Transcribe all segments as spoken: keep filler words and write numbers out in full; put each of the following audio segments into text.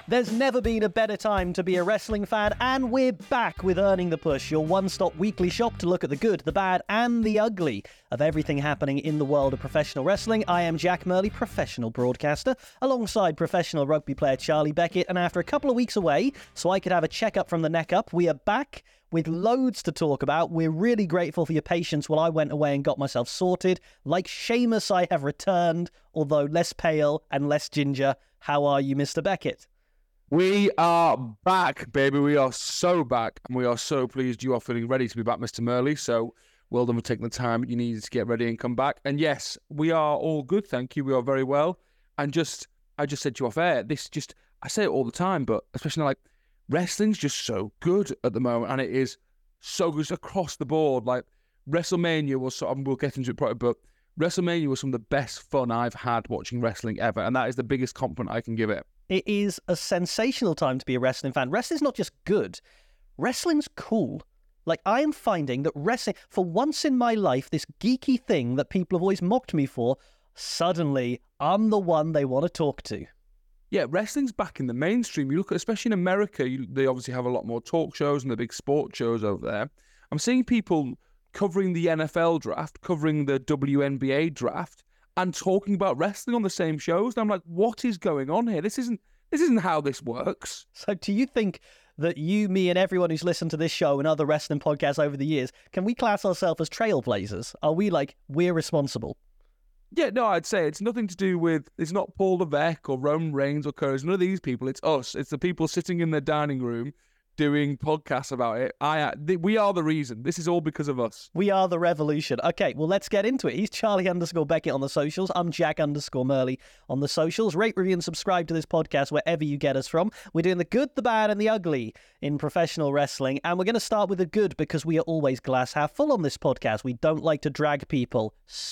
There's never been a better time to be a wrestling fan, and we're back with Earning the Push, your one-stop weekly shop to look at the good, the bad, and the ugly of everything happening in the world of professional wrestling. I am Jack Murley, professional broadcaster, alongside professional rugby player Charlie Beckett, and after a couple of weeks away, so I could have a check-up from the neck up, we are back with loads to talk about. We're really grateful for your patience while I went away and got myself sorted. Like Sheamus, I have returned, although less pale and less ginger. How are you, Mister Beckett? We are back, baby. We are so back, and we are so pleased you are feeling ready to be back, Mister Murley. So well done for taking the time you needed to get ready and come back. And yes, we are all good, thank you. We are very well. And just, I just said to you off air, this just, I say it all the time, but especially like, wrestling's just so good at the moment, and it is so good across the board. Like, WrestleMania was, so, we'll get into it probably, but WrestleMania was some of the best fun I've had watching wrestling ever, and that is the biggest compliment I can give it. It is a sensational time to be a wrestling fan. Wrestling's not just good, wrestling's cool. Like, I am finding that wrestling, for once in my life, this geeky thing that people have always mocked me for, suddenly I'm the one they want to talk to. Yeah, wrestling's back in the mainstream. You look at, especially in America, you, they obviously have a lot more talk shows and the big sports shows over there. I'm seeing people covering the N F L draft, covering the W N B A draft, and talking about wrestling on the same shows. And I'm like, what is going on here? This isn't this isn't how this works. So do you think that you, me, and everyone who's listened to this show and other wrestling podcasts over the years, can we class ourselves as trailblazers? Are we like, we're responsible? Yeah, no, I'd say it's nothing to do with, it's not Paul Levesque or Roman Reigns or Curtis, none of these people. It's us. It's the people sitting in their dining room doing podcasts about it. I, th- we are the reason. This is all because of us. We are the revolution. Okay, well, let's get into it. He's Charlie underscore Beckett on the socials. I'm Jack underscore Murley on the socials. Rate, review, and subscribe to this podcast wherever you get us from. We're doing the good, the bad, and the ugly in professional wrestling. And we're going to start with the good because we are always glass half full on this podcast. We don't like to drag people.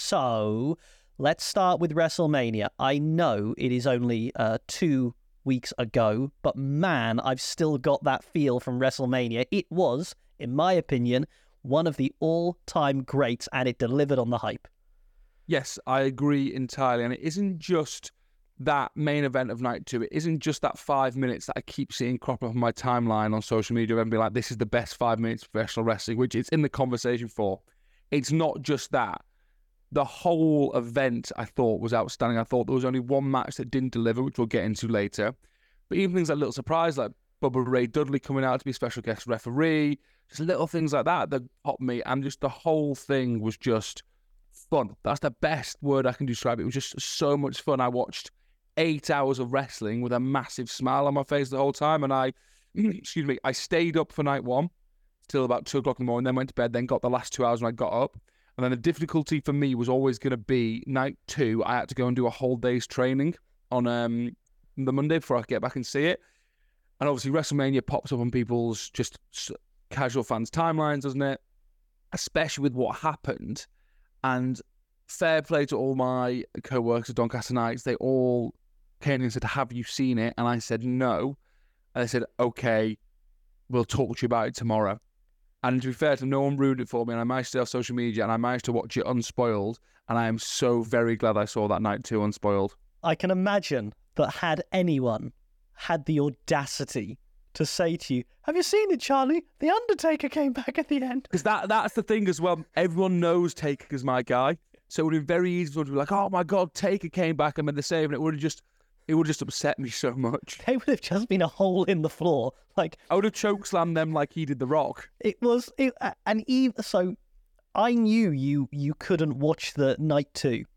So let's start with WrestleMania. I know it is only uh, two weeks ago, but man, I've still got that feel from WrestleMania. It was, in my opinion, one of the all-time greats, and it delivered on the hype. Yes, I agree entirely, and it isn't just that main event of night two. It isn't just that five minutes that I keep seeing crop up on my timeline on social media and be like, this is the best five minutes of professional wrestling, which it's in the conversation for. It's not just that. The whole event, I thought, was outstanding. I thought there was only one match that didn't deliver, which we'll get into later. But even things like little surprise, like Bubba Ray Dudley coming out to be a special guest referee, just little things like that that popped me, and just the whole thing was just fun. That's the best word I can describe it. It was just so much fun. I watched eight hours of wrestling with a massive smile on my face the whole time, and I, excuse me, I stayed up for night one till about two o'clock in the morning, then went to bed, then got the last two hours when I got up. And then the difficulty for me was always going to be night two. I had to go and do a whole day's training on um, the Monday before I could get back and see it. And obviously WrestleMania pops up on people's just casual fans' timelines, doesn't it? Especially with what happened. And fair play to all my co-workers at Doncaster Nights. They all came in and said, have you seen it? And I said, no. And they said, okay, we'll talk to you about it tomorrow. And to be fair to them, no one ruined it for me, and I managed to stay off social media, and I managed to watch it unspoiled, and I am so very glad I saw that night two unspoiled. I can imagine that had anyone had the audacity to say to you, have you seen it, Charlie? The Undertaker came back at the end. Because that, that's the thing as well. Everyone knows Taker's my guy, so it would have been very easy for them to be like, oh my God, Taker came back and made the save, and it would have just... It would just upset me so much. They would have just been a hole in the floor. Like, I would have chokeslammed them like he did The Rock. It was, it, and even so, I knew you you couldn't watch the night two,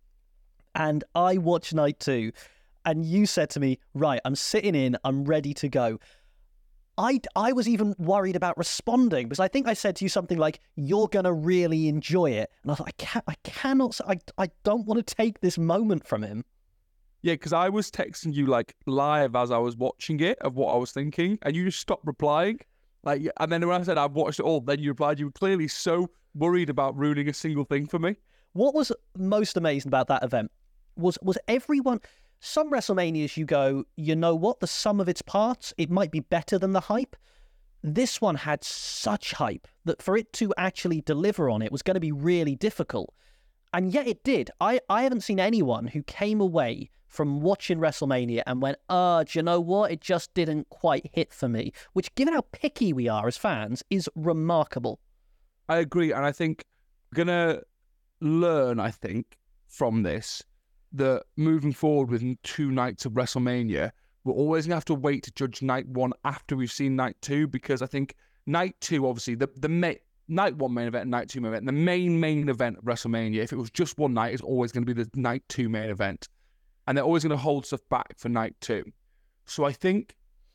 and I watched night two, and you said to me, right, I'm sitting in, I'm ready to go. I, I was even worried about responding because I think I said to you something like, you're going to really enjoy it. And I thought, I, can't, I cannot, I, I don't want to take this moment from him. Yeah, because I was texting you like live as I was watching it of what I was thinking, and you just stopped replying. Like, and then when I said I've watched it all, then you replied you were clearly so worried about ruining a single thing for me. What was most amazing about that event was was everyone. Some WrestleManias you go, you know what, the sum of its parts, it might be better than the hype. This one had such hype that for it to actually deliver on it was going to be really difficult. And yet it did. I, I haven't seen anyone who came away from watching WrestleMania and went, uh, do you know what? It just didn't quite hit for me. Which, given how picky we are as fans, is remarkable. I agree. And I think we're going to learn, I think, from this, that moving forward with two nights of WrestleMania, we're always going to have to wait to judge night one after we've seen night two, because I think night two, obviously, the, the ma- night one main event and night two main event, the main, main event of WrestleMania, if it was just one night, is always going to be the night two main event. And they're always going to hold stuff back for night two. So I think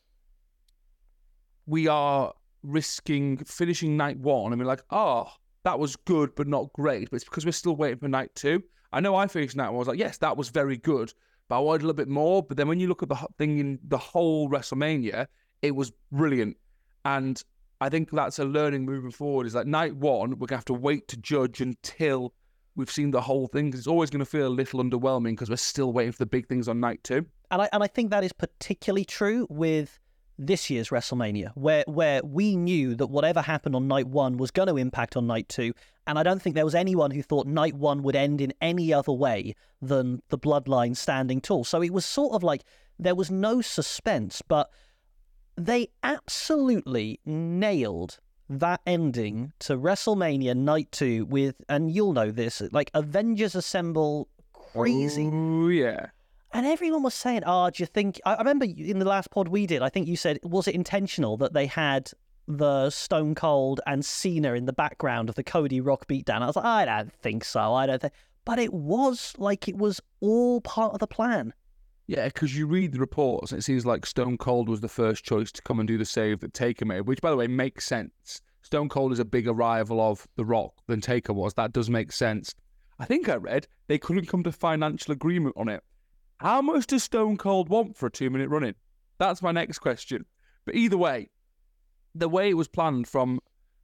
we are risking finishing night one and we're like, oh, that was good, but not great. But it's because we're still waiting for night two. I know I finished night one. I was like, yes, that was very good, but I wanted a little bit more. But then when you look at the thing in the whole WrestleMania, it was brilliant. And I think that's a learning moving forward, is that night one, we're going to have to wait to judge until we've seen the whole thing, because it's always going to feel a little underwhelming because we're still waiting for the big things on night two. And I and I think that is particularly true with this year's WrestleMania, where where we knew that whatever happened on night one was going to impact on night two. And I don't think there was anyone who thought night one would end in any other way than the Bloodline standing tall. So it was sort of like there was no suspense, but they absolutely nailed that ending to WrestleMania night two with, and you'll know this, like Avengers Assemble crazy. Oh, yeah. And everyone was saying, oh, do you think... I remember in the last pod we did, I think you said, was it intentional that they had the Stone Cold and Cena in the background of the Cody Rock beatdown? I was like, I don't think so. I don't think... But it was like it was all part of the plan. Yeah, because you read the reports and it seems like Stone Cold was the first choice to come and do the save that Taker made, which, by the way, makes sense. Stone Cold is a bigger rival of The Rock than Taker was. That does make sense. I think I read they couldn't come to financial agreement on it. How much does Stone Cold want for a two-minute run-in? That's my next question. But either way, the way it was planned from...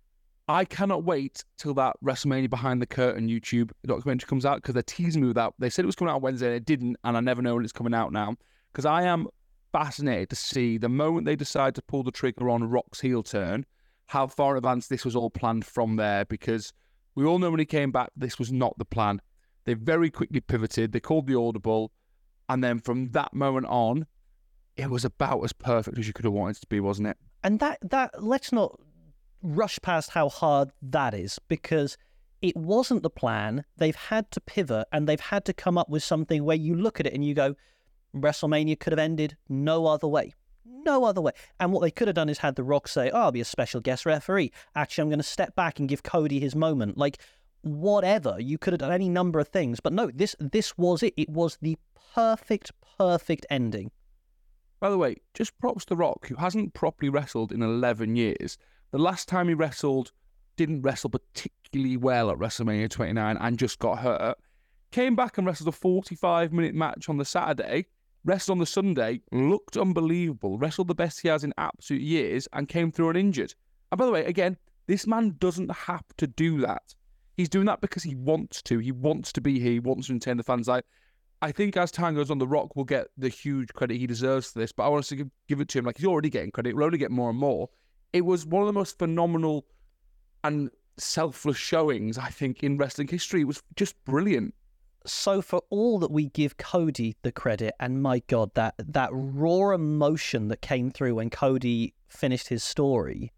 I cannot wait till that WrestleMania Behind the Curtain YouTube documentary comes out, because they're teasing me with that. They said it was coming out on Wednesday and it didn't, and I never know when it's coming out now. Because I am fascinated to see the moment they decide to pull the trigger on Rock's heel turn, how far in advance this was all planned from there, because we all know when he came back, this was not the plan. They very quickly pivoted, they called the audible, and then from that moment on, it was about as perfect as you could have wanted it to be, wasn't it? And that, that let's not rush past how hard that is, because it wasn't the plan. They've had to pivot, and they've had to come up with something where you look at it and you go, WrestleMania could have ended no other way. No other way. And what they could have done is had The Rock say, oh, I'll be a special guest referee. Actually, I'm going to step back and give Cody his moment. Like, whatever. You could have done any number of things. But no, this this was it. It was the perfect, perfect ending. By the way, just props to The Rock, who hasn't properly wrestled in eleven years. The last time he wrestled, didn't wrestle particularly well at WrestleMania twenty-nine and just got hurt. Came back and wrestled a forty-five minute match on the Saturday, wrestled on the Sunday, looked unbelievable, wrestled the best he has in absolute years, and came through uninjured. And by the way, again, this man doesn't have to do that. He's doing that because he wants to. He wants to be here. He wants to entertain the fans. Like, I think as time goes on, The Rock will get the huge credit he deserves for this, but I want to give, give it to him. Like, he's already getting credit. We'll only get more and more. It was one of the most phenomenal and selfless showings, I think, in wrestling history. It was just brilliant. So for all that we give Cody the credit, and my God, that that raw emotion that came through when Cody finished his story,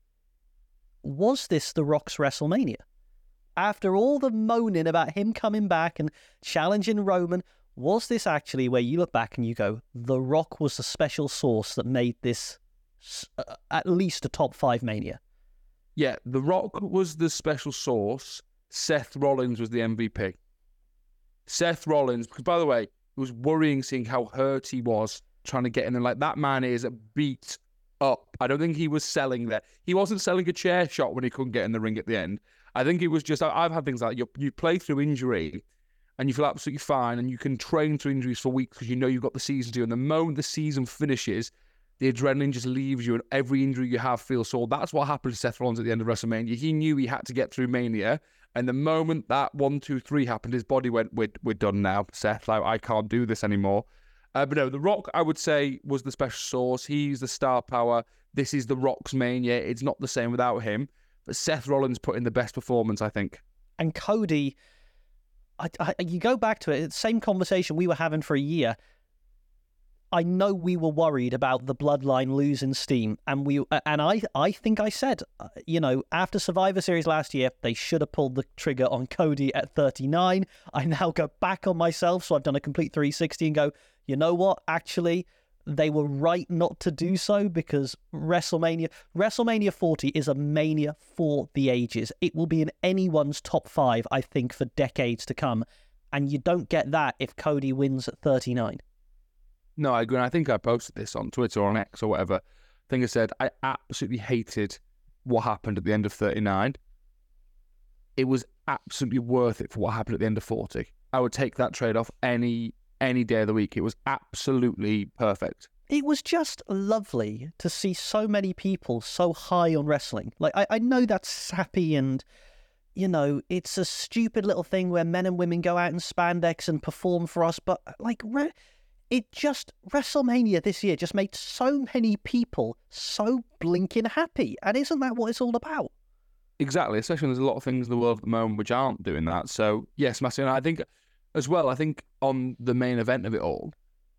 was this The Rock's WrestleMania? After all the moaning about him coming back and challenging Roman, was this actually where you look back and you go, The Rock was the special sauce that made this uh, at least a top five Mania? Yeah, The Rock was the special sauce. Seth Rollins was the M V P. Seth Rollins, because by the way, it was worrying seeing how hurt he was trying to get in there. Like, that man is beat up. I don't think he was selling there. He wasn't selling a chair shot when he couldn't get in the ring at the end. I think it was just, I've had things like you, you play through injury and you feel absolutely fine and you can train through injuries for weeks because you know you've got the season to do. And the moment the season finishes, the adrenaline just leaves you and every injury you have feels sore. That's what happened to Seth Rollins at the end of WrestleMania. He knew he had to get through Mania. And the moment that one, two, three happened, his body went, we're, we're done now, Seth. Like, I can't do this anymore. Uh, but no, The Rock, I would say, was the special sauce. He's the star power. This is The Rock's Mania. It's not the same without him. But Seth Rollins put in the best performance, I think. And Cody, I, I, you go back to it, it's the same conversation we were having for a year. I know we were worried about the bloodline losing steam, and we and I I think I said, you know, after Survivor Series last year, they should have pulled the trigger on Cody at thirty-nine. I now go back on myself, so I've done a complete three sixty and go, you know what? Actually, they were right not to do so, because WrestleMania WrestleMania forty is a mania for the ages. It will be in anyone's top five, I think, for decades to come, and you don't get that if Cody wins at thirty-nine. No, I agree. And I think I posted this on Twitter or on X or whatever. I think I said I absolutely hated what happened at the end of thirty-nine. It was absolutely worth it for what happened at the end of forty. I would take that trade-off any any day of the week. It was absolutely perfect. It was just lovely to see so many people so high on wrestling. Like, I, I know that's sappy and, you know, it's a stupid little thing where men and women go out in spandex and perform for us, but, like, re- it just, WrestleMania this year just made so many people so blinking happy. And isn't that what it's all about? Exactly, especially when there's a lot of things in the world at the moment which aren't doing that. So, yes, massive. And I think, as well, I think on the main event of it all,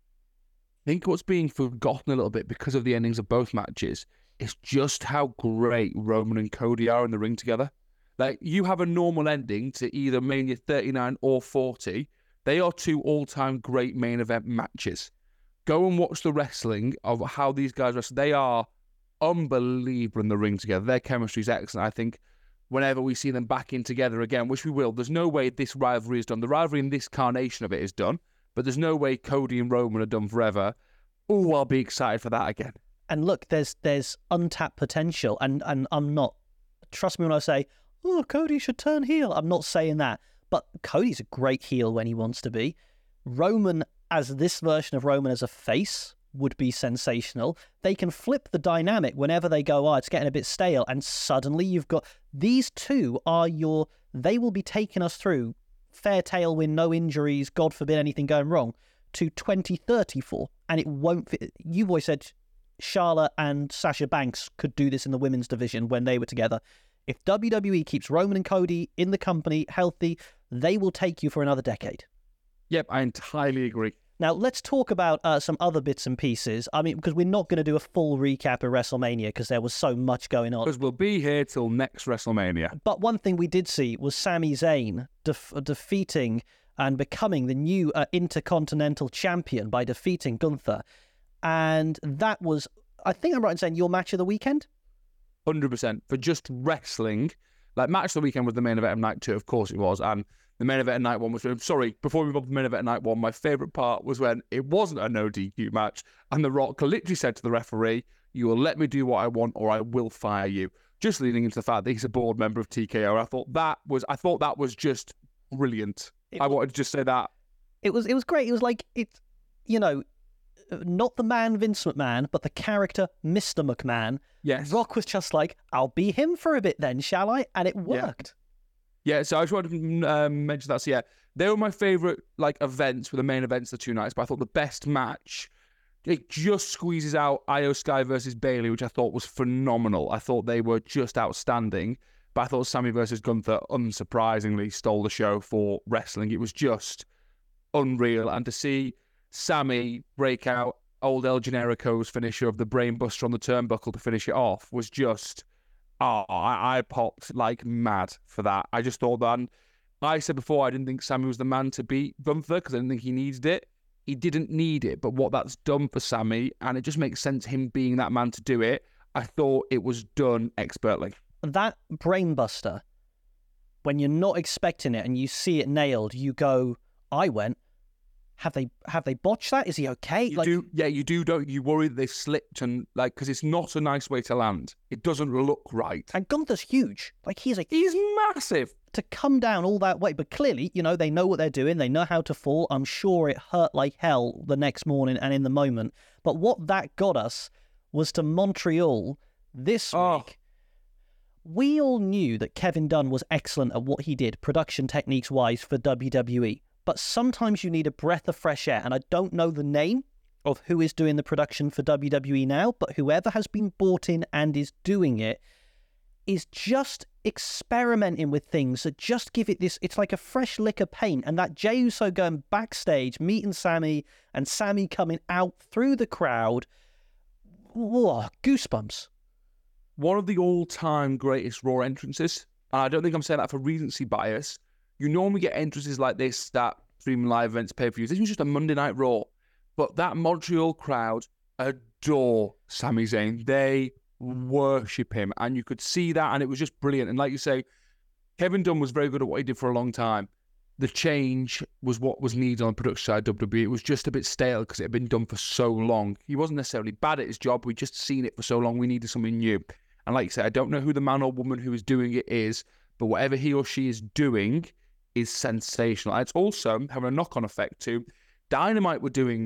I think what's being forgotten a little bit because of the endings of both matches is just how great Roman and Cody are in the ring together. Like, you have a normal ending to either Mania thirty-nine or forty. They are two all-time great main event matches. Go and watch the wrestling of how these guys wrestle. They are unbelievable in the ring together. Their chemistry is excellent. I think whenever we see them back in together again, which we will, there's no way this rivalry is done. The rivalry in this carnation of it is done, but there's no way Cody and Roman are done forever. Oh, I'll be excited for that again. And look, there's there's untapped potential, and, and I'm not, trust me when I say, oh, Cody should turn heel. I'm not saying that. But Cody's a great heel when he wants to be. Roman, as this version of Roman as a face, would be sensational. They can flip the dynamic whenever they go, oh, it's getting a bit stale, and suddenly you've got... These two are your... They will be taking us through fair tailwind, no injuries, God forbid anything going wrong, to twenty thirty-four, and it won't fit. You've always said Charlotte and Sasha Banks could do this in the women's division when they were together. If W W E keeps Roman and Cody in the company healthy, they will take you for another decade. Yep, I entirely agree. Now, let's talk about uh, some other bits and pieces. I mean, because we're not going to do a full recap of WrestleMania because there was so much going on. Because we'll be here till next WrestleMania. But one thing we did see was Sami Zayn def- defeating and becoming the new uh, Intercontinental Champion by defeating Gunther. And that was, I think I'm right in saying, your match of the weekend? one hundred percent. For just wrestling, like, match of the weekend was the main event of night two, of course it was, and the main event of night one was, sorry, before we move on to the main event of night one, my favourite part was when it wasn't a no D Q match, and The Rock literally said to the referee, you will let me do what I want or I will fire you, just leading into the fact that he's a board member of T K O. I thought that was, I thought that was just brilliant. It I was, wanted to just say that. It was, it was great. It was like, it, you know, not the man Vince McMahon, but the character Mister McMahon. Yes. Rock was just like, I'll be him for a bit then, shall I? And it worked. Yeah, yeah, so I just wanted to um, mention that. So yeah, they were my favourite, like, events, were the main events the two nights, but I thought the best match, it just squeezes out Io Sky versus Bayley, which I thought was phenomenal. I thought they were just outstanding, but I thought Sammy versus Gunther, unsurprisingly, stole the show for wrestling. It was just unreal, and to see Sammy break out old El Generico's finisher of the Brainbuster on the turnbuckle to finish it off was just, oh, I, I popped like mad for that. I just thought that, and I said before, I didn't think Sammy was the man to beat Gunther because I didn't think he needed it. He didn't need it, but what that's done for Sammy, and it just makes sense him being that man to do it, I thought it was done expertly. That Brainbuster, when you're not expecting it and you see it nailed, you go, I went, Have they have they botched that? Is he okay? You like, do, yeah, you do. Don't you worry that they've slipped and like because it's not a nice way to land. It doesn't look right. And Gunther's huge. Like he's a he's massive to come down all that way. But clearly, you know, they know what they're doing. They know how to fall. I'm sure it hurt like hell the next morning and in the moment. But what that got us was to Montreal this oh. week. We all knew that Kevin Dunn was excellent at what he did, production techniques wise, for W W E. But sometimes you need a breath of fresh air, and I don't know the name of who is doing the production for W W E now, but whoever has been brought in and is doing it, is just experimenting with things that just give it this, it's like a fresh lick of paint. And that Jey Uso going backstage, meeting Sami, and Sami coming out through the crowd, whoa, goosebumps. One of the all-time greatest Raw entrances, and I don't think I'm saying that for recency bias. You normally get entrances like this that stream live events, pay-per-views. This was just a Monday Night Raw. But that Montreal crowd adore Sami Zayn. They worship him, and you could see that, and it was just brilliant. And like you say, Kevin Dunn was very good at what he did for a long time. The change was what was needed on the production side of W W E. It was just a bit stale because it had been done for so long. He wasn't necessarily bad at his job. We'd just seen it for so long. We needed something new. And like you said, I don't know who the man or woman who is doing it is, but whatever he or she is doing is sensational. And it's also having a knock-on effect to Dynamite were doing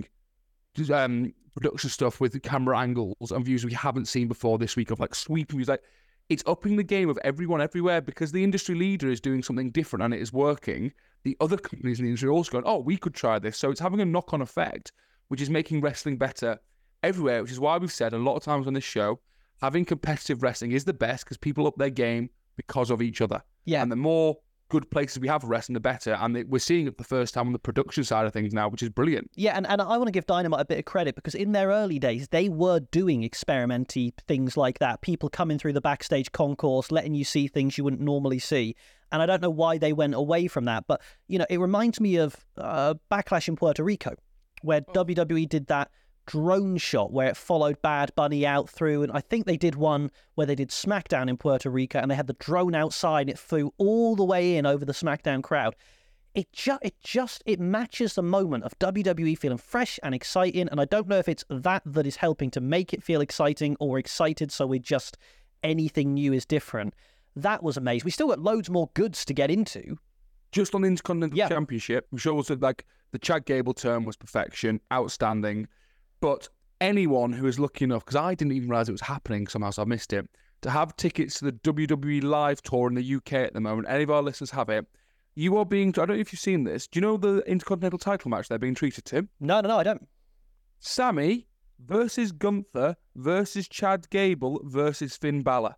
um, production stuff with camera angles and views we haven't seen before this week of like sweeping views. Like, it's upping the game of everyone everywhere because the industry leader is doing something different and it is working. The other companies in the industry are also going, oh, we could try this. So it's having a knock-on effect, which is making wrestling better everywhere, which is why we've said a lot of times on this show, having competitive wrestling is the best because people up their game because of each other. Yeah. And the more good places we have for wrestling, the better. And we're seeing it for the first time on the production side of things now, which is brilliant. Yeah, and, and I want to give Dynamite a bit of credit because in their early days, they were doing experimenty things like that. People coming through the backstage concourse, letting you see things you wouldn't normally see. And I don't know why they went away from that. But, you know, it reminds me of uh, Backlash in Puerto Rico, where oh. W W E did that drone shot where it followed Bad Bunny out through, and I think they did one where they did SmackDown in Puerto Rico and they had the drone outside and it flew all the way in over the SmackDown crowd. It just, it just, it matches the moment of W W E feeling fresh and exciting, and I don't know if it's that that is helping to make it feel exciting or excited so we just, anything new is different. That was amazing. We still got loads more goods to get into. Just on the Intercontinental yeah. Championship, I'm sure also like the Chad Gable term was perfection, outstanding. But anyone who is lucky enough, because I didn't even realise it was happening somehow, so I missed it, to have tickets to the W W E Live Tour in the U K at the moment, any of our listeners have it, you are being, I don't know if you've seen this, do you know the Intercontinental title match they're being treated to? No, no, no, I don't. Sami versus Gunther versus Chad Gable versus Finn Balor.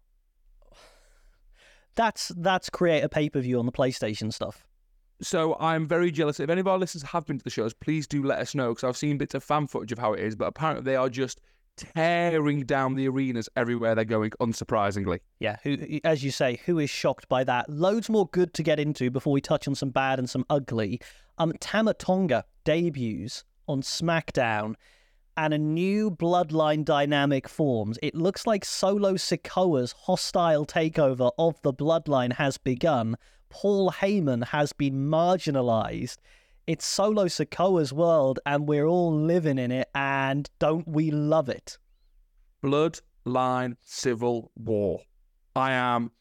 That's, that's create a pay-per-view on the PlayStation stuff. So I'm very jealous. If any of our listeners have been to the shows, please do let us know, because I've seen bits of fan footage of how it is, but apparently they are just tearing down the arenas everywhere they're going, unsurprisingly. Yeah, who, as you say, who is shocked by that? Loads more good to get into before we touch on some bad and some ugly. Um, Tama Tonga debuts on SmackDown, and a new bloodline dynamic forms. It looks like Solo Sikoa's hostile takeover of the bloodline has begun. Paul Heyman has been marginalized. It's Solo Sikoa's world, and we're all living in it, and don't we love it? Bloodline Civil War. I am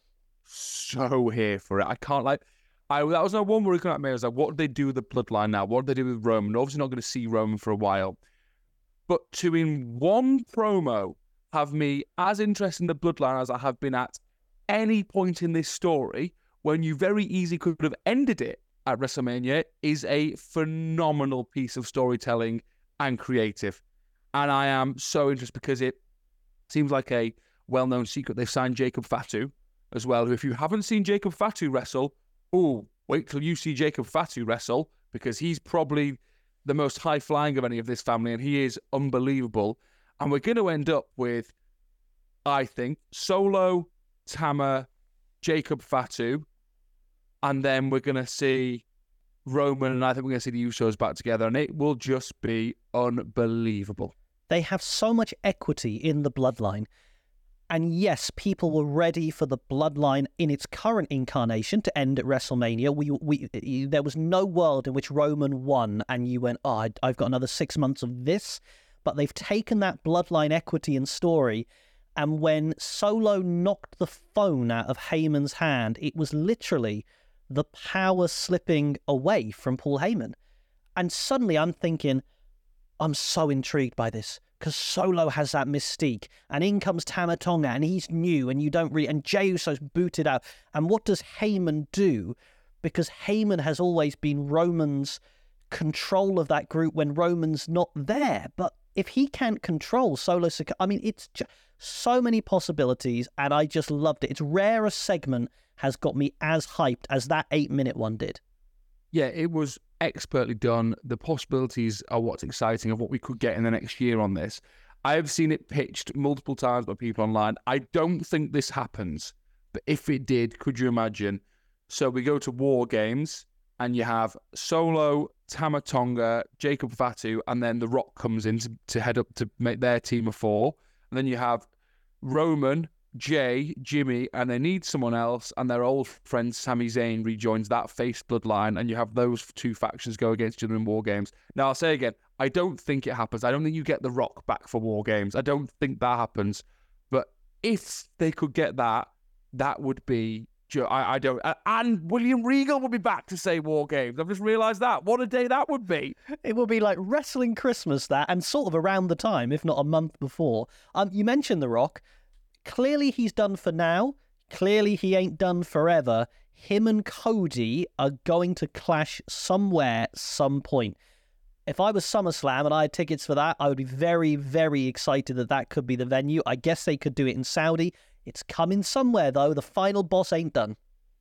so here for it. I can't, like, I that was no one where looking at me. I was like, what do they do with the bloodline now? What do they do with Roman? Obviously not going to see Roman for a while. But to, in one promo, have me as interested in the bloodline as I have been at any point in this story, when you very easily could have ended it at WrestleMania, is a phenomenal piece of storytelling and creative. And I am so interested because it seems like a well-known secret. They've signed Jacob Fatu as well, who, if you haven't seen Jacob Fatu wrestle, ooh, wait till you see Jacob Fatu wrestle, because he's probably the most high-flying of any of this family, and he is unbelievable. And we're going to end up with, I think, Solo, Tama, Jacob Fatu, and then we're going to see Roman, and I think we're going to see the Usos back together, and it will just be unbelievable. They have so much equity in the bloodline. And yes, people were ready for the bloodline in its current incarnation to end at WrestleMania. We, we, there was no world in which Roman won and you went, oh, I've got another six months of this. But they've taken that bloodline equity and story, and when Solo knocked the phone out of Heyman's hand, it was literally the power slipping away from Paul Heyman. And suddenly I'm thinking, I'm so intrigued by this, because Solo has that mystique, and in comes Tama Tonga, and he's new, and you don't really, and Jey Uso's booted out. And what does Heyman do? Because Heyman has always been Roman's control of that group when Roman's not there. But if he can't control Solo Sikoa, I mean, it's just so many possibilities, and I just loved it. It's rare a segment has got me as hyped as that eight-minute one did. Yeah, it was expertly done. The possibilities are what's exciting of what we could get in the next year on this. I have seen it pitched multiple times by people online. I don't think this happens, but if it did, could you imagine? So we go to War Games, and you have Solo, Tama Tonga, Jacob Fatu, and then The Rock comes in to, to head up to make their team of four. And then you have Roman, Jay, Jimmy, and they need someone else, and their old friend Sami Zayn rejoins that face bloodline, and you have those two factions go against each other in War Games. Now, I'll say again, I don't think it happens. I don't think you get The Rock back for War Games. I don't think that happens. But if they could get that, that would be... I, I don't... And William Regal would be back to say War Games. I've just realised that. What a day that would be. It would be like Wrestling Christmas, that, and sort of around the time, if not a month before. Um, you mentioned The Rock. Clearly he's done for now. Clearly he ain't done forever. Him and Cody are going to clash somewhere, some point. If I was SummerSlam and I had tickets for that, I would be very, very excited that that could be the venue. I guess they could do it in Saudi. It's coming somewhere, though. The final boss ain't done.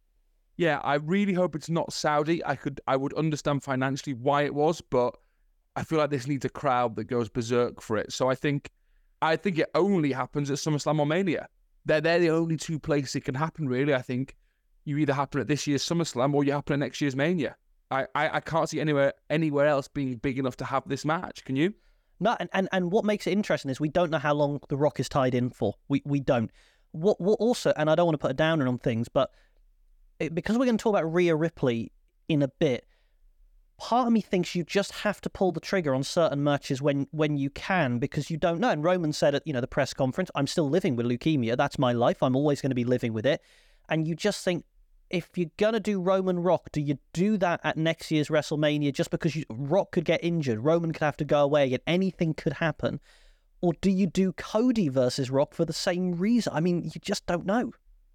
Yeah, I really hope it's not Saudi. I could, I would understand financially why it was, but I feel like this needs a crowd that goes berserk for it. So I think, I think it only happens at SummerSlam or Mania. They're they're the only two places it can happen. Really, I think you either happen at this year's SummerSlam or you happen at next year's Mania. I, I, I can't see anywhere anywhere else being big enough to have this match. Can you? No, and, and, and what makes it interesting is we don't know how long The Rock is tied in for. We we don't. What what also, and I don't want to put a downer on things, but it, because we're going to talk about Rhea Ripley in a bit, part of me thinks you just have to pull the trigger on certain matches when when you can, because you don't know. And Roman said at you know the press conference, "I'm still living with leukemia. That's my life. I'm always going to be living with it." And you just think, if you're going to do Roman Rock, do you do that at next year's WrestleMania just because you, Rock could get injured, Roman could have to go away, and anything could happen? Or do you do Cody versus Rock for the same reason? I mean, you just don't know.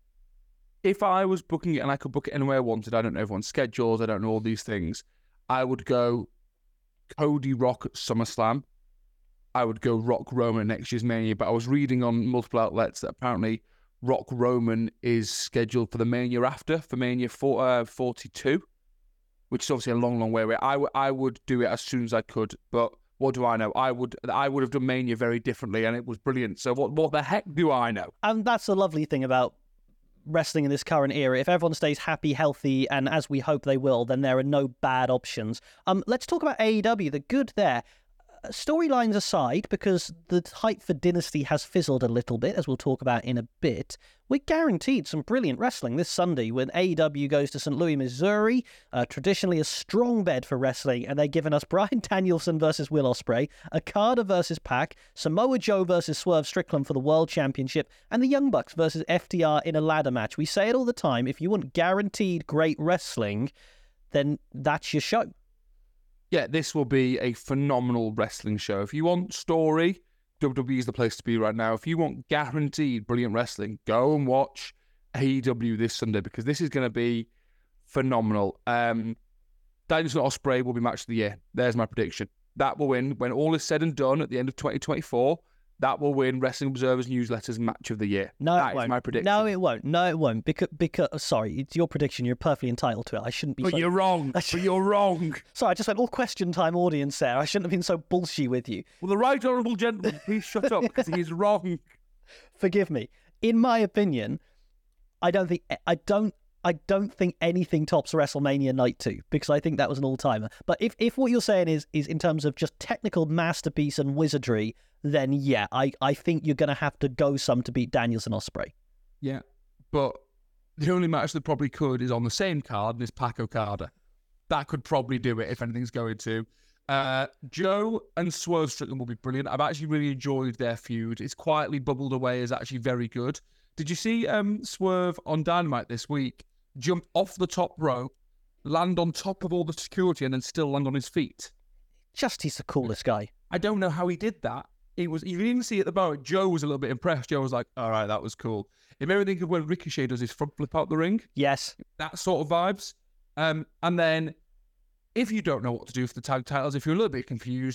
If I was booking it and I could book it anywhere I wanted, I don't know everyone's schedules, I don't know all these things, I would go Cody Rock at SummerSlam. I would go Rock Roman next year's Mania, but I was reading on multiple outlets that apparently Rock Roman is scheduled for the Mania after, for Mania four, uh, forty-two, which is obviously a long, long way away. I, w- I would do it as soon as I could, but what do I know? I would I would have done Mania very differently, and it was brilliant. So what, what the heck do I know? And that's the lovely thing about wrestling in this current era. If everyone stays happy, healthy, and as we hope they will, then there are no bad options. Um, let's talk about A E W. The good there. Storylines aside, because the hype for Dynasty has fizzled a little bit, as we'll talk about in a bit, we're guaranteed some brilliant wrestling this Sunday when A E W goes to Saint Louis, Missouri, uh, traditionally a strong bed for wrestling, and they're giving us Bryan Danielson versus Will Ospreay, Okada versus Pac, Samoa Joe versus Swerve Strickland for the World Championship, and the Young Bucks versus F T R in a ladder match. We say it all the time, if you want guaranteed great wrestling, then that's your show. Yeah, this will be a phenomenal wrestling show. If you want story, W W E is the place to be right now. If you want guaranteed brilliant wrestling, go and watch A E W this Sunday, because this is going to be phenomenal. Um, Danielson Ospreay will be match of the year. There's my prediction. That will win, when all is said and done at the end of twenty twenty-four, that will win Wrestling Observer's Newsletter's match of the year. No, that it is won't. my prediction. No, it won't. No, it won't. Because, because sorry, it's your prediction. You're perfectly entitled to it. I shouldn't be. But so... you're wrong. But you're wrong. Sorry, I just went all question time audience there. I shouldn't have been so bullshit with you. Well, the right honourable gentleman, please shut up, because he's wrong. Forgive me. In my opinion, I don't think I don't I don't think anything tops WrestleMania Night two, because I think that was an all-timer. But if, if what you're saying is is in terms of just technical masterpiece and wizardry, then yeah, I, I think you're going to have to go some to beat Danielson Ospreay. Yeah, but the only match that probably could is on the same card, and is Pac Okada. That could probably do it if anything's going to. Uh, Joe and Swerve Strickland will be brilliant. I've actually really enjoyed their feud. It's quietly bubbled away as actually very good. Did you see um, Swerve on Dynamite this week jump off the top rope, land on top of all the security, and then still land on his feet? Just he's the coolest guy. I don't know how he did that. It was, you can even see at the moment, Joe was a little bit impressed. Joe was like, all right, that was cool. It made me think of when Ricochet does his front flip out the ring. Yes. That sort of vibes. Um, and then, if you don't know what to do for the tag titles, if you're a little bit confused,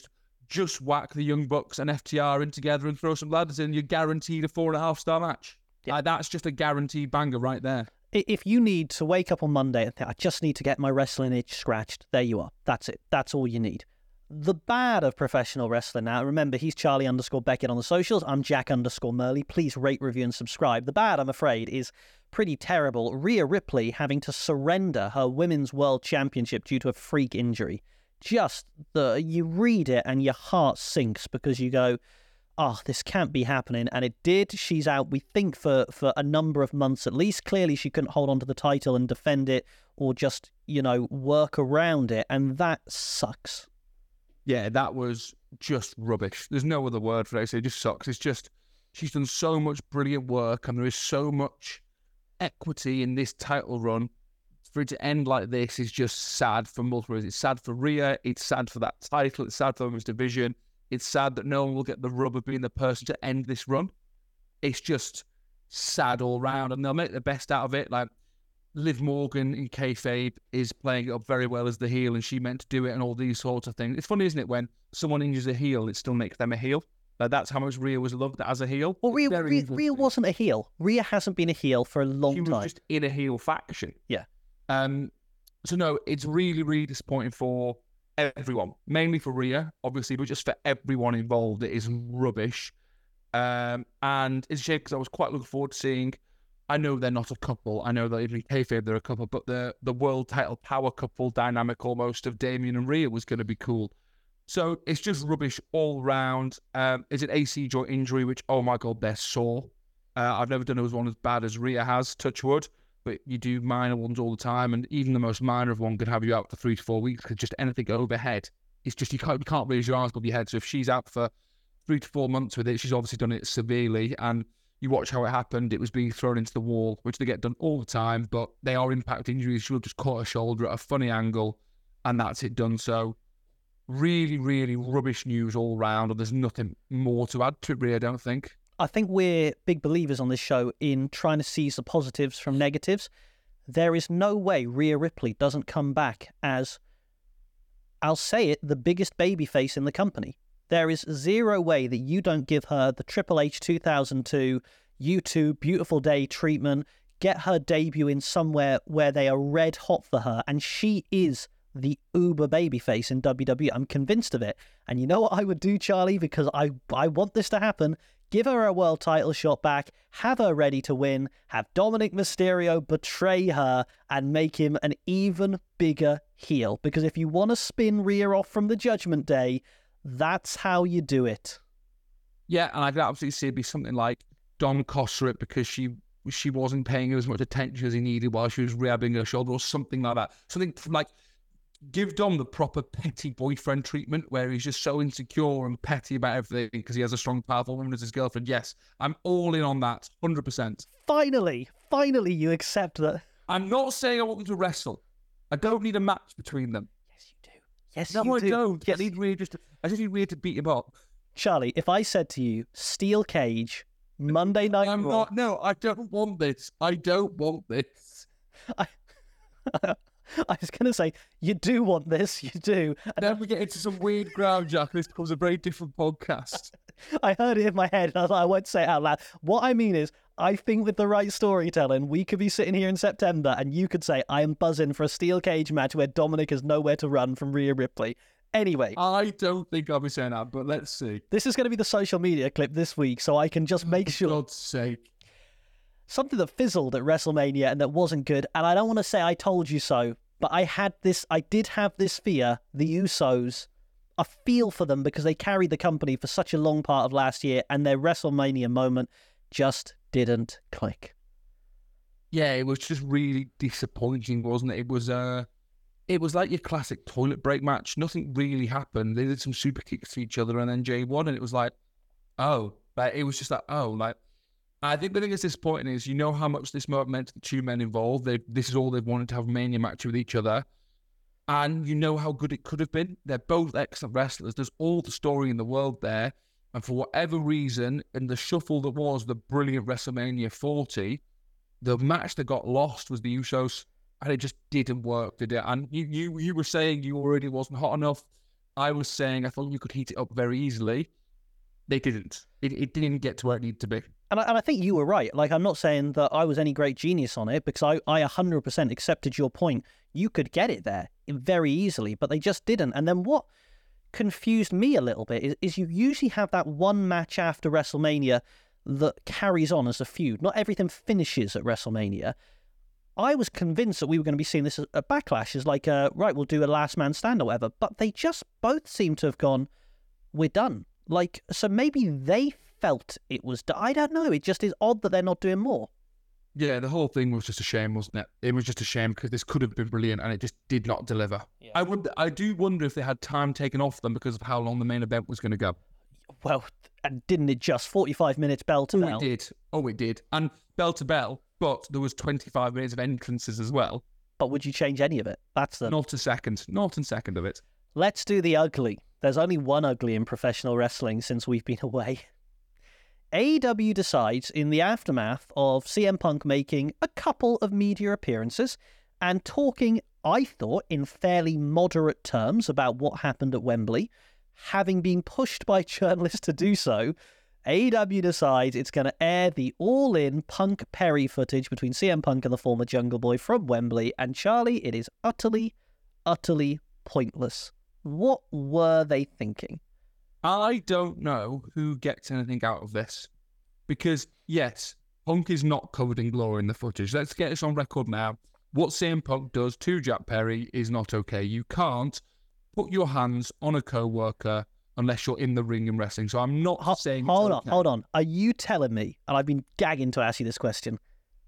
just whack the Young Bucks and F T R in together and throw some ladders in, you're guaranteed a four and a half star match. Yeah. Like, that's just a guaranteed banger right there. If you need to wake up on Monday and think, I just need to get my wrestling itch scratched, there you are. That's it. That's all you need. The bad of professional wrestling now, remember, he's Charlie underscore Beckett on the socials. I'm Jack underscore Murley. Please rate, review, and subscribe. The bad, I'm afraid, is pretty terrible. Rhea Ripley having to surrender her Women's World Championship due to a freak injury. Just, the you read it and your heart sinks because you go, oh, this can't be happening. And it did. She's out, we think, for, for a number of months at least. Clearly, she couldn't hold on to the title and defend it or just, you know, work around it. And that sucks. Yeah, that was just rubbish. There's no other word for it. It just sucks. It's just, she's done so much brilliant work and there is so much equity in this title run. For it to end like this is just sad for multiple reasons. It's sad for Rhea. It's sad for that title. It's sad for the women's division. It's sad that no one will get the rub of being the person to end this run. It's just sad all round, and they'll make the best out of it. Like, Liv Morgan in kayfabe is playing it up very well as the heel, and she meant to do it and all these sorts of things. It's funny, isn't it, when someone injures a heel, it still makes them a heel. Like, that's how much Rhea was loved as a heel. Well, Rhea, Rhea, Rhea wasn't a heel. Rhea hasn't been a heel for a long she time. She was just in a heel faction. Yeah. Um. So, no, it's really, really disappointing for everyone. Mainly for Rhea, obviously, but just for everyone involved. It is rubbish. Um. And it's a shame because I was quite looking forward to seeing... I know they're not a couple. I know that even in kayfabe they're a couple, but the the world title power couple dynamic almost of Damien and Rhea was going to be cool. So it's just rubbish all round. Um, is it A C joint injury, which, oh my God, they're sore. Uh, I've never done one as bad as Rhea has, touch wood, but you do minor ones all the time, and even the most minor of one could have you out for three to four weeks because just anything overhead, it's just, you can't, you can't raise your arms above your head. So if she's out for three to four months with it, she's obviously done it severely, and you watch how it happened. It was being thrown into the wall, which they get done all the time, but they are impact injuries. She'll just caught her shoulder at a funny angle, and that's it done. So really, really rubbish news all round, and there's nothing more to add to it, really, I don't think. I think we're big believers on this show in trying to seize the positives from negatives. There is no way Rhea Ripley doesn't come back as, I'll say it, the biggest babyface in the company. There is zero way that you don't give her the Triple H two thousand two U two Beautiful Day treatment, get her debut in somewhere where they are red hot for her, and she is the uber babyface in W W E. I'm convinced of it. And you know what I would do, Charlie, because I, I want this to happen? Give her a world title shot back, have her ready to win, have Dominic Mysterio betray her, and make him an even bigger heel. Because if you want to spin Rhea off from the Judgment Day, that's how you do it. Yeah, and I could absolutely see it be something like Dom cost her it because she she wasn't paying him as much attention as he needed while she was rehabbing her shoulder, or something like that. Something like, give Dom the proper petty boyfriend treatment where he's just so insecure and petty about everything because he has a strong, powerful woman as his girlfriend. Yes, I'm all in on that, one hundred percent. Finally, finally you accept that. I'm not saying I want them to wrestle. I don't need a match between them. Yes, you do. Yes, no, you I do. don't. Yes. I need Rhea just to, I just need Rhea to beat him up. Charlie, if I said to you, steel cage, Monday Night I'm Raw... not, no, I don't want this. I don't want this. I, I was going to say, you do want this, you do. Then we get into some weird ground, Jack. This becomes a very different podcast. I heard it in my head, and I was like, I won't say it out loud. What I mean is, I think with the right storytelling, we could be sitting here in September, and you could say, I am buzzing for a steel cage match where Dominic has nowhere to run from Rhea Ripley. Anyway. I don't think I'll be saying that, but let's see. This is going to be the social media clip this week, so I can just make sure... For God's sake. Something that fizzled at WrestleMania and that wasn't good, and I don't want to say I told you so, but I had this, I did have this fear, the Usos, a feel for them because they carried the company for such a long part of last year, and their WrestleMania moment just didn't click. Yeah, it was just really disappointing, wasn't it? It was uh, it was like your classic toilet break match. Nothing really happened. They did some super kicks to each other, and then Jay won, and it was like, oh, like it was just like, oh, like. I think the thing that's disappointing is you know how much this meant to the two men involved. They, this is all they've wanted to have a Mania match with each other. And you know how good it could have been. They're both excellent wrestlers. There's all the story in the world there. And for whatever reason, in the shuffle that was the brilliant WrestleMania forty, the match that got lost was the Usos. And it just didn't work, did it? And you, you, you were saying you already wasn't hot enough. I was saying I thought you could heat it up very easily. They didn't. It, it didn't get to where it needed to be. And I, and I think you were right. Like, I'm not saying that I was any great genius on it, because I, I one hundred percent accepted your point. You could get it there very easily, but they just didn't. And then what confused me a little bit is, is you usually have that one match after WrestleMania that carries on as a feud. Not everything finishes at WrestleMania. I was convinced that we were going to be seeing this as a Backlash, as like, a, right, we'll do a last man stand or whatever. But they just both seem to have gone, we're done. Like, so maybe they felt it was done. I don't know. It just is odd that they're not doing more. Yeah, the whole thing was just a shame, wasn't it? It was just a shame because this could have been brilliant and it just did not deliver. Yeah. I would, I do wonder if they had time taken off them because of how long the main event was going to go. Well, and didn't it just forty-five minutes bell to oh, bell? Oh, it did. Oh, it did. And bell to bell, but there was twenty-five minutes of entrances as well. But would you change any of it? That's the... Not a second. Not a second of it. Let's do the ugly. There's only one ugly in professional wrestling since we've been away. A E W decides, in the aftermath of C M Punk making a couple of media appearances and talking, I thought, in fairly moderate terms about what happened at Wembley, having been pushed by journalists to do so, A E W decides it's going to air the all-in Punk Perry footage between C M Punk and the former Jungle Boy from Wembley, and Charlie, it is utterly, utterly pointless. What were they thinking? I don't know who gets anything out of this. Because, yes, Punk is not covered in glory in the footage. Let's get this on record now. What C M Punk does to Jack Perry is not okay. You can't put your hands on a co-worker unless you're in the ring and wrestling. So I'm not Ho- saying... Hold okay. on, hold on. Are you telling me, and I've been gagging to ask you this question,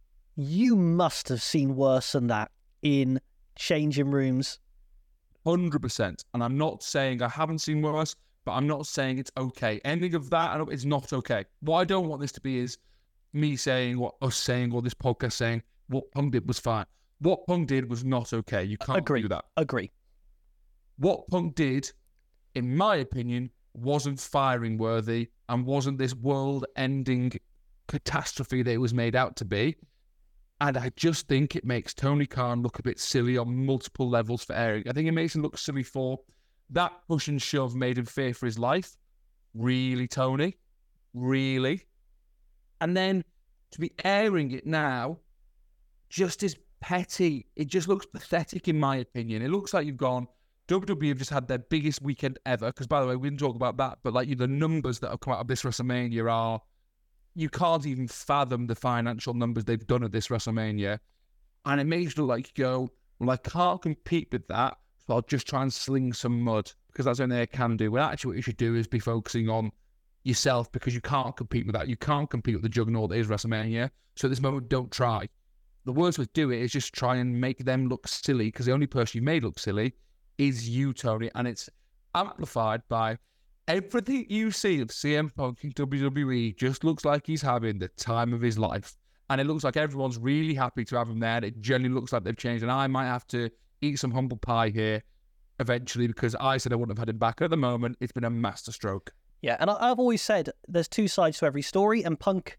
you must have seen worse than that in changing rooms? one hundred percent. And I'm not saying I haven't seen worse, but I'm not saying it's okay. Anything of that is not okay. What I don't want this to be is me saying, what us saying, or this podcast saying, what Punk did was fine. What Punk did was not okay. You can't Agree. do that. Agree. What Punk did, in my opinion, wasn't firing worthy and wasn't this world-ending catastrophe that it was made out to be. And I just think it makes Tony Khan look a bit silly on multiple levels for airing. I think it makes him look silly for that push and shove made him fear for his life. Really, Tony? Really? And then to be airing it now just is petty. It just looks pathetic, in my opinion. It looks like you've gone, W W E have just had their biggest weekend ever. Because, by the way, we didn't talk about that, but like the numbers that have come out of this WrestleMania are, you can't even fathom the financial numbers they've done at this WrestleMania. And it makes you look like you go, well, I can't compete with that, so I'll just try and sling some mud, because that's the only thing I can do. Well, actually, what you should do is be focusing on yourself, because you can't compete with that. You can't compete with the juggernaut that is WrestleMania. So at this moment, don't try. The worst way to do it is just try and make them look silly, because the only person you made look silly is you, Tony. And it's amplified by everything you see of C M Punk in W W E just looks like he's having the time of his life. And it looks like everyone's really happy to have him there. It generally looks like they've changed. And I might have to eat some humble pie here eventually, because I said I wouldn't have had him back. At the moment, it's been a masterstroke. Yeah, and I've always said there's two sides to every story, and Punk,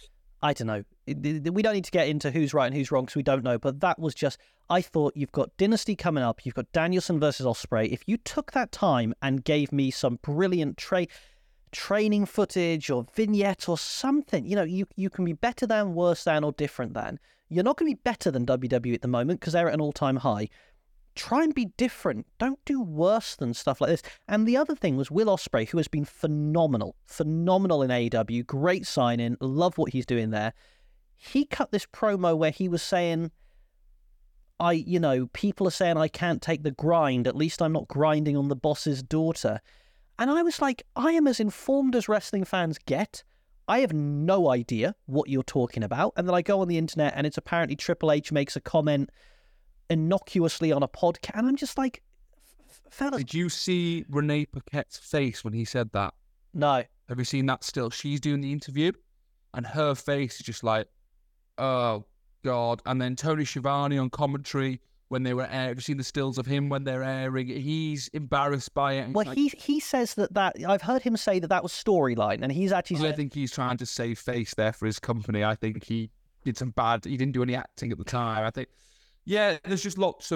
I don't know, we don't need to get into who's right and who's wrong, because we don't know, but that was just, I thought, you've got Dynasty coming up, you've got Danielson versus Ospreay. If you took that time and gave me some brilliant tra- training footage or vignette or something, you know, you, you can be better than, worse than, or different than. You're not going to be better than W W E at the moment, because they're at an all-time high. Try and be different. Don't do worse than stuff like this. And the other thing was Will Ospreay, who has been phenomenal, phenomenal in A E W, great sign-in, love what he's doing there. He cut this promo where he was saying, I, you know, people are saying I can't take the grind, at least I'm not grinding on the boss's daughter. And I was like, I am as informed as wrestling fans get. I have no idea what you're talking about. And then I go on the internet and it's apparently Triple H makes a comment innocuously on a podcast, and I'm just like, fellas. Did you see Renee Paquette's face when he said that? No. Have you seen that still? She's doing the interview, and her face is just like, oh, God. And then Tony Schiavone on commentary when they were airing, have you seen the stills of him when they're airing? He's embarrassed by it. Well, like, he he says that, that, I've heard him say that that was storyline, and he's actually I said, think he's trying to save face there for his company. I think he did some bad, he didn't do any acting at the time. I think, yeah, there's just lots of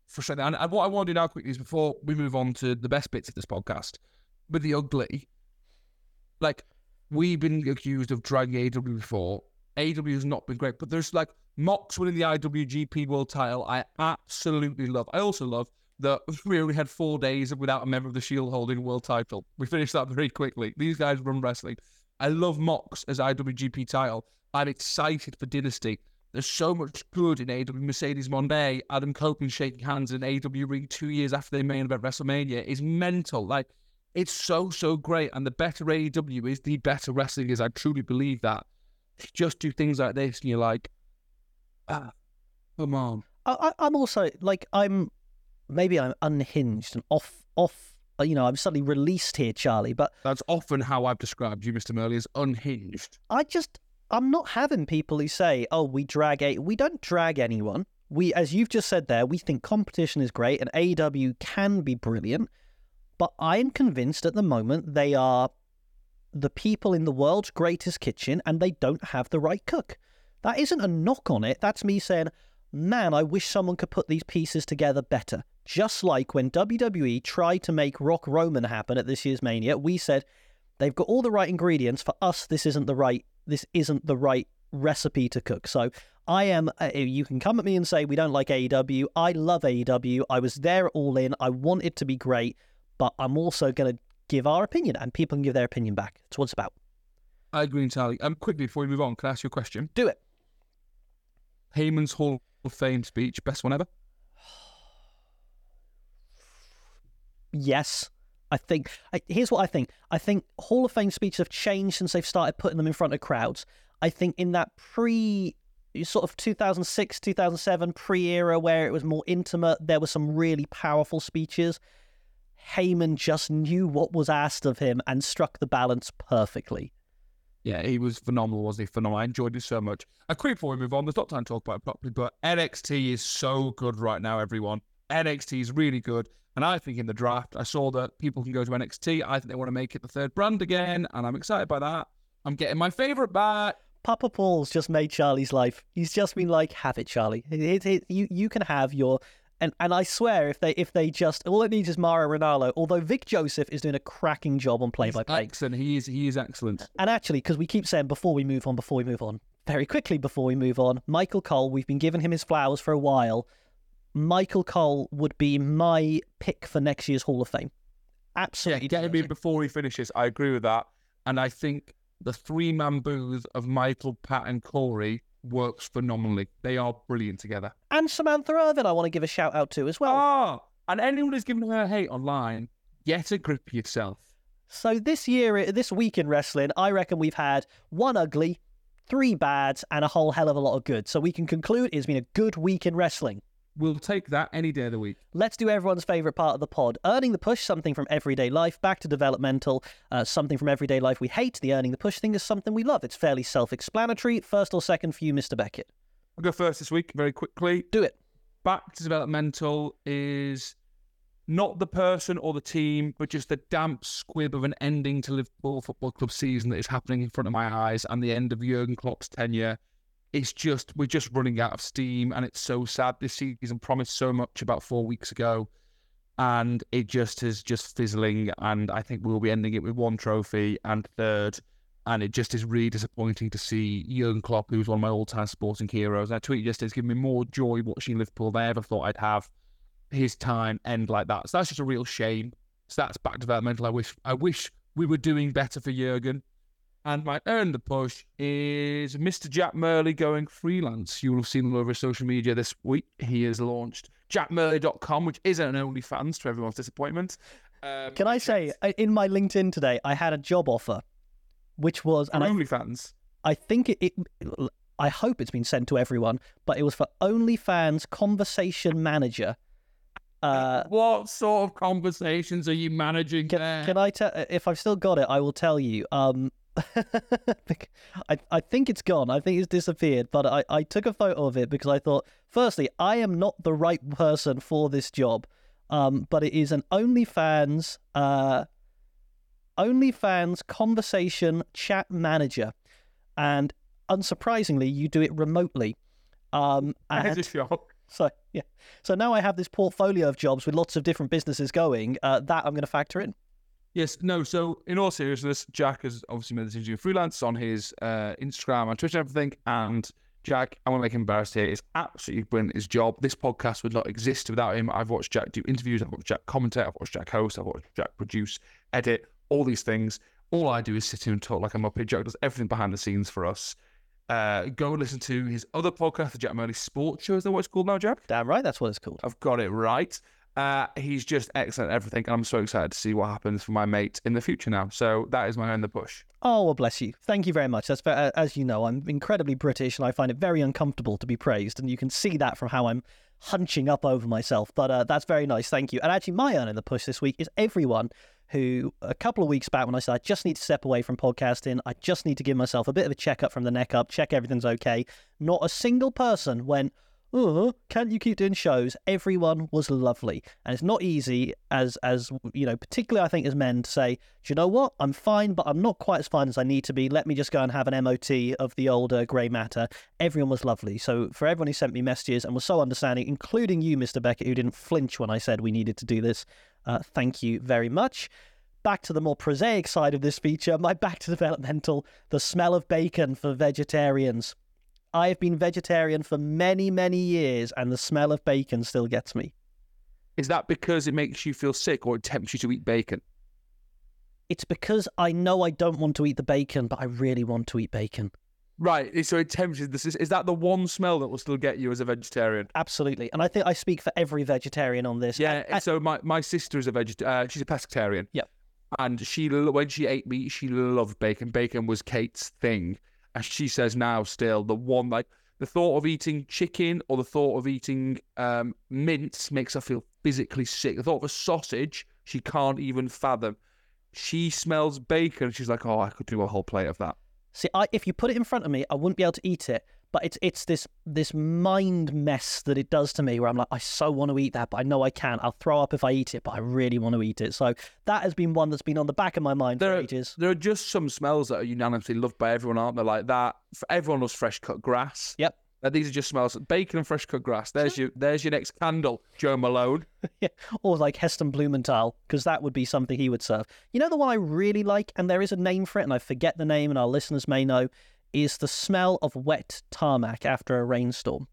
frustrating. And, and what I want to do now quickly is before we move on to the best bits of this podcast, with the ugly, like, we've been accused of dragging A E W before. A E W has not been great, but there's like Mox winning the I W G P World title. I absolutely love. I also love that we only had four days without a member of the Shield holding a world title. We finished that very quickly. These guys run wrestling. I love Mox as I W G P title. I'm excited for Dynasty. There's so much good in A E W. Mercedes Moné, Adam Copeland shaking hands in A E W ring two years after they main event WrestleMania is mental. Like, it's so, so great. And the better A E W is, the better wrestling is. I truly believe that. Just do things like this and you're like, ah, come on. I, I'm also, like, I'm, maybe I'm unhinged and off, off, you know, I'm suddenly released here, Charlie, but... That's often how I've described you, Mister Murley, as unhinged. I just, I'm not having people who say, oh, we drag a... We don't drag anyone. We, as you've just said there, we think competition is great and A E W can be brilliant, but I'm convinced at the moment they are the people in the world's greatest kitchen and they don't have the right cook. That isn't a knock on it. That's me saying, man, I wish someone could put these pieces together better. Just like when W W E tried to make Rock Roman happen at this year's Mania, we said they've got all the right ingredients. For us, this isn't the right. This isn't the right recipe to cook. So I am. Uh, you can come at me and say we don't like A E W. I love A E W. I was there all in. I want it to be great, but I'm also going to give our opinion, and people can give their opinion back. That's what it's about. I agree entirely. Um, quickly before we move on, can I ask you a question? Do it. Heyman's Hall of Fame speech, best one ever? Yes. I think, I, here's what I think. I think Hall of Fame speeches have changed since they've started putting them in front of crowds. I think in that pre, sort of two thousand six, two thousand seven pre-era where it was more intimate, there were some really powerful speeches. Heyman just knew what was asked of him and struck the balance perfectly. Yeah, he was phenomenal, wasn't he? Phenomenal. I enjoyed it so much. A quick before we move on, there's not time to talk about it properly, but N X T is so good right now, everyone. N X T is really good. And I think in the draft, I saw that people can go to N X T. I think they want to make it the third brand again, and I'm excited by that. I'm getting my favourite back. Papa Paul's just made Charlie's life. He's just been like, have it, Charlie. It, it, you you can have your... And and I swear, if they if they just... All it needs is Mauro Ranallo, although Vic Joseph is doing a cracking job on play-by-play. Excellent. He is, he is excellent. And actually, because we keep saying before we move on, before we move on, very quickly before we move on, Michael Cole, we've been giving him his flowers for a while. Michael Cole would be my pick for next year's Hall of Fame. Absolutely. Yeah, get him in before he finishes. I agree with that. And I think the three-man booth of Michael, Pat and Corey works phenomenally. They are brilliant together. And Samantha Irvin I want to give a shout out to as well. Oh, and anyone who's giving her hate online, get a grip of yourself. So this year, this week in wrestling, I reckon we've had one ugly, three bads, and a whole hell of a lot of good. So we can conclude it's been a good week in wrestling. We'll take that any day of the week. Let's do everyone's favourite part of the pod. Earning the Push, something from everyday life, back to developmental, uh, something from everyday life we hate. The Earning the Push thing is something we love. It's fairly self-explanatory. First or second for you, Mister Beckett? I'll go first this week, very quickly. Do it. Back to developmental is not the person or the team, but just the damp squib of an ending to Liverpool Football Club season that is happening in front of my eyes and the end of Jurgen Klopp's tenure. It's just, we're just running out of steam, and it's so sad. This season promised so much about four weeks ago, and it just is just fizzling, and I think we'll be ending it with one trophy and third, and it just is really disappointing to see Jurgen Klopp, who's one of my all-time sporting heroes. And I tweeted yesterday, it's given me more joy watching Liverpool than I ever thought I'd have, his time end like that. So that's just a real shame. So that's back developmental. I wish, I wish we were doing better for Jurgen. And my Earn the Push is Mister Jack Murley going freelance. You will have seen all over social media this week. He has launched jack murley dot com, which isn't an OnlyFans to everyone's disappointment. Um, Can I say, in my LinkedIn today, I had a job offer, which was... and OnlyFans? I, I think it, it... I hope it's been sent to everyone, but it was for OnlyFans Conversation Manager. Uh, what sort of conversations are you managing can, there? Can I tell... If I've still got it, I will tell you. Um... I, I think it's gone. I think it's disappeared, but I, I took a photo of it because I thought, firstly, I am not the right person for this job, um, but it is an OnlyFans, uh, OnlyFans conversation chat manager, and unsurprisingly, you do it remotely. Um, and That is a shock. So, yeah. So now I have this portfolio of jobs with lots of different businesses going. Uh, that I'm going to factor in. Yes, no, so in all seriousness, Jack has obviously made this into freelance on his uh, Instagram and Twitch and everything. And Jack, I want to make him embarrassed here, is absolutely brilliant at his job. This podcast would not exist without him. I've watched Jack do interviews, I've watched Jack commentate, I've watched Jack host, I've watched Jack produce, edit, all these things. All I do is sit here and talk like I'm up here. Jack does everything behind the scenes for us. Uh, go and listen to his other podcast, the Jack Murley Sports Show. Is that what it's called now, Jack? Damn right, that's what it's called. I've got it right. Uh, he's just excellent at everything, and I'm so excited to see what happens for my mate in the future now. So that is my own the push. Oh, well, bless you. Thank you very much. That's uh, as you know, I'm incredibly British, and I find it very uncomfortable to be praised, and you can see that from how I'm hunching up over myself. But uh, that's very nice. Thank you. And actually, my earn in the push this week is everyone who, a couple of weeks back when I said I just need to step away from podcasting, I just need to give myself a bit of a checkup from the neck up, check everything's okay. Not a single person went, oh, can't you keep doing shows? Everyone was lovely. And it's not easy as, as you know, particularly I think as men, to say, do you know what? I'm fine, but I'm not quite as fine as I need to be. Let me just go and have an M O T of the older grey matter. Everyone was lovely. So for everyone who sent me messages and was so understanding, including you, Mister Beckett, who didn't flinch when I said we needed to do this, uh, thank you very much. Back to the more prosaic side of this feature, my back to developmental, the smell of bacon for vegetarians. I have been vegetarian for many, many years, and the smell of bacon still gets me. Is that because it makes you feel sick or it tempts you to eat bacon? It's because I know I don't want to eat the bacon, but I really want to eat bacon. Right, so it tempts you. This is, is that the one smell that will still get you as a vegetarian? Absolutely. And I think I speak for every vegetarian on this. Yeah, I, I, so my, my sister is a vegetarian. Uh, she's a pescatarian. Yep. And she, when she ate meat, she loved bacon. Bacon was Kate's thing. And she says now still the one, like the thought of eating chicken or the thought of eating um, mince makes her feel physically sick. The thought of a sausage, she can't even fathom. She smells bacon. She's like, oh, I could do a whole plate of that. See, I, if you put it in front of me, I wouldn't be able to eat it. But it's it's this this mind mess that it does to me where I'm like, I so want to eat that, but I know I can't. I'll throw up if I eat it, but I really want to eat it. So that has been one that's been on the back of my mind there for are, ages. There are just some smells that are unanimously loved by everyone, aren't there? Like that. Everyone loves fresh cut grass. Yep. Uh, these are just smells. Bacon and fresh cut grass. There's your there's your next candle, Joe Malone. Yeah. Or like Heston Blumenthal, because that would be something he would serve. You know the one I really like, and there is a name for it, and I forget the name, and our listeners may know, is the smell of wet tarmac after a rainstorm.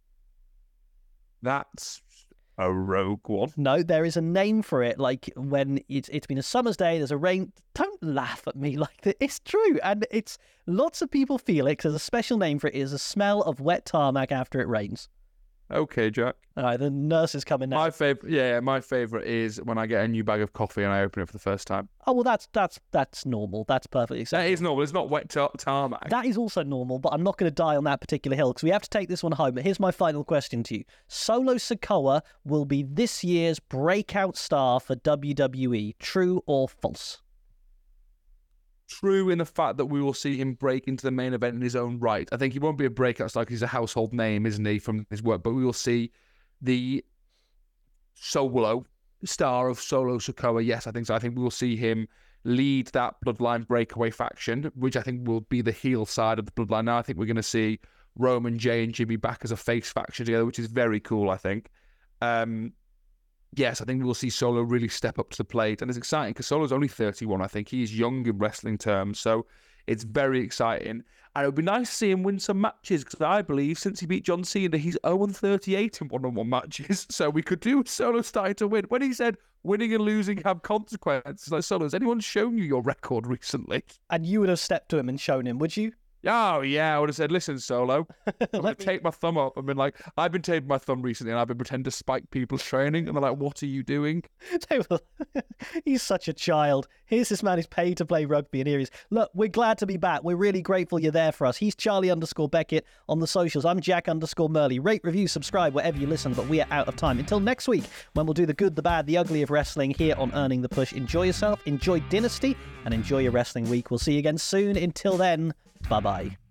That's a rogue one. No, there is a name for it. Like when it's it's been a summer's day, there's a rain. Don't laugh at me like that. It's true, and it's lots of people feel it because there's a special name for it. It is a smell of wet tarmac after it rains. Okay, Jack. All right, the nurse is coming now. My favorite, yeah, my favorite is when I get a new bag of coffee and I open it for the first time. Oh well, that's that's that's normal. That's perfectly acceptable. That is normal. It's not wet tar- tarmac. That is also normal, but I'm not going to die on that particular hill because we have to take this one home. But here's my final question to you: Solo Sikoa will be this year's breakout star for W W E. True or false? True in the fact that we will see him break into the main event in his own right. I think he won't be a breakout star because he's a household name, isn't he, from his work? But we will see the solo star of Solo Sikoa. Yes, I think so. I think we will see him lead that Bloodline breakaway faction, which I think will be the heel side of the Bloodline. Now I think we're going to see Roman, Jay, and Jimmy back as a face faction together, which is very cool, I think. Um, yes, I think we'll see Solo really step up to the plate. And it's exciting because Solo's only thirty-one, I think. He's young in wrestling terms, so it's very exciting. And it would be nice to see him win some matches because I believe since he beat John Cena, he's oh and thirty-eight in one-on-one matches. So we could do with Solo starting to win. When he said winning and losing have consequences, like, Solo, has anyone shown you your record recently? And you would have stepped to him and shown him, would you? Oh, yeah, I would have said, listen, Solo, I'm going to me... take my thumb up and been like, I've been taping my thumb recently and I've been pretending to spike people's training. And they're like, what are you doing? He's such a child. Here's this man who's paid to play rugby and here he's, look, we're glad to be back. We're really grateful you're there for us. He's Charlie underscore Beckett on the socials. I'm Jack underscore Murley. Rate, review, subscribe wherever you listen, but we are out of time. Until next week, when we'll do the good, the bad, the ugly of wrestling here on Earning the Push. Enjoy yourself, enjoy Dynasty, and enjoy your wrestling week. We'll see you again soon. Until then, bye-bye.